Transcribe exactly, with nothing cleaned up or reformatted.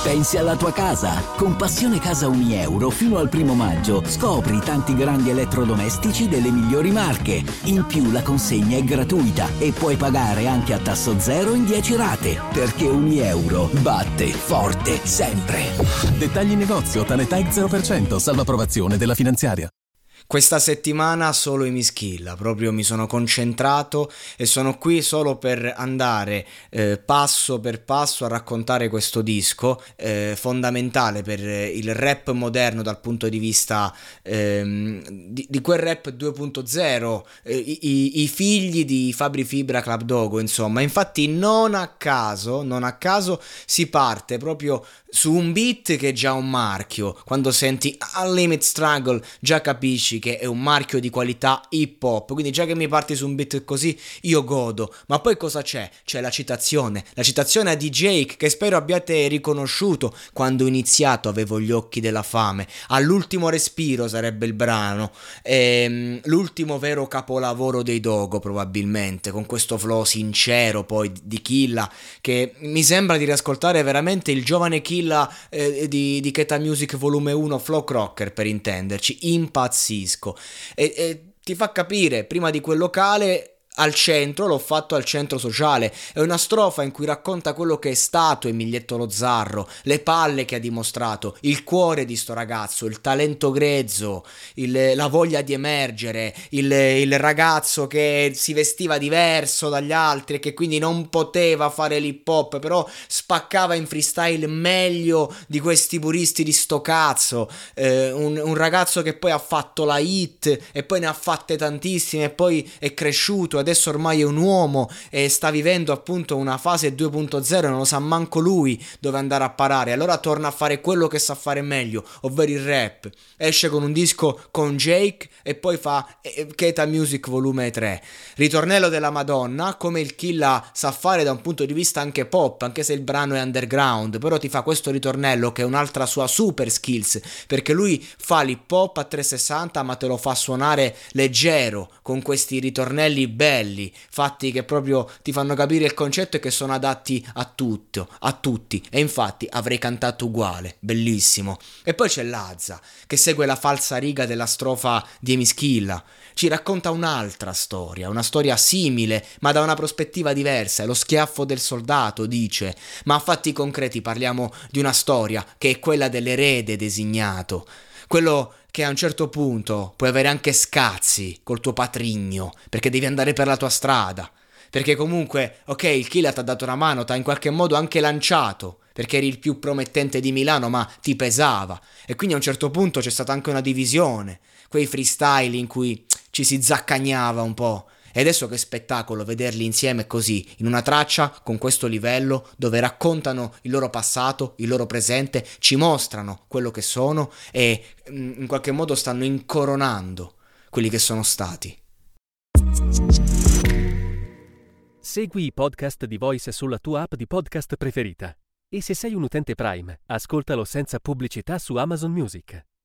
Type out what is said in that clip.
Pensi alla tua casa. Con Passione Casa Unieuro fino al primo maggio scopri tanti grandi elettrodomestici delle migliori marche. In più la consegna è gratuita e puoi pagare anche a tasso zero in dieci rate. Perché Unieuro batte forte sempre. Dettagli in negozio, Tanetag zero per cento, salvo approvazione della finanziaria. Questa settimana solo i Mischilla, proprio mi sono concentrato e sono qui solo per andare eh, passo per passo a raccontare questo disco eh, fondamentale per il rap moderno dal punto di vista ehm, di, di quel rap due punto zero, eh, i, i figli di Fabri Fibra, Club Dogo, insomma. Infatti non a caso, non a caso si parte proprio su un beat che è già un marchio. Quando senti Unlimited Struggle già capisci che è un marchio di qualità hip hop, quindi già che mi parti su un beat così io godo. Ma poi cosa c'è? C'è la citazione, la citazione a D J che spero abbiate riconosciuto. Quando ho iniziato avevo gli occhi della fame, all'ultimo respiro sarebbe il brano, ehm, l'ultimo vero capolavoro dei Dogo probabilmente, con questo flow sincero poi di Killa, che mi sembra di riascoltare veramente il giovane Killa eh, di, di Keta Music volume uno, Flow Crocker per intenderci. Impazzisco e, e ti fa capire, prima di quel locale al centro, l'ho fatto al centro sociale, è una strofa in cui racconta quello che è stato Emilietto Lo Zarro, le palle che ha dimostrato, il cuore di sto ragazzo, il talento grezzo, il, la voglia di emergere, il, il ragazzo che si vestiva diverso dagli altri e che quindi non poteva fare l'hip hop, però spaccava in freestyle meglio di questi puristi di sto cazzo, eh, un, un ragazzo che poi ha fatto la hit e poi ne ha fatte tantissime e poi è cresciuto, adesso ormai è un uomo e sta vivendo appunto una fase due punto zero, non lo sa manco lui dove andare a parare, allora torna a fare quello che sa fare meglio, ovvero il rap. Esce con un disco con Jake e poi fa Keta Music volume tre, ritornello della Madonna, come il Killa sa fare da un punto di vista anche pop, anche se il brano è underground, però ti fa questo ritornello che è un'altra sua super skills, perché lui fa l'hip hop a trecentosessanta ma te lo fa suonare leggero, con questi ritornelli belli, fatti che proprio ti fanno capire il concetto e che sono adatti a tutto, a tutti, e infatti avrei cantato uguale, bellissimo. E poi c'è Lazza che segue la falsa riga della strofa di Emischilla, ci racconta un'altra storia, una storia simile ma da una prospettiva diversa, è lo schiaffo del soldato, dice, ma a fatti concreti parliamo di una storia che è quella dell'erede designato, quello che a un certo punto puoi avere anche scazzi col tuo patrigno, perché devi andare per la tua strada, perché comunque, ok, il Killa ti ha dato una mano, ti ha in qualche modo anche lanciato, perché eri il più promettente di Milano, ma ti pesava, e quindi a un certo punto c'è stata anche una divisione, quei freestyle in cui ci si zaccagnava un po'. E adesso che spettacolo vederli insieme così, in una traccia con questo livello, dove raccontano il loro passato, il loro presente, ci mostrano quello che sono e in qualche modo stanno incoronando quelli che sono stati. Segui i podcast di Voice sulla tua app di podcast preferita. E se sei un utente Prime, ascoltalo senza pubblicità su Amazon Music.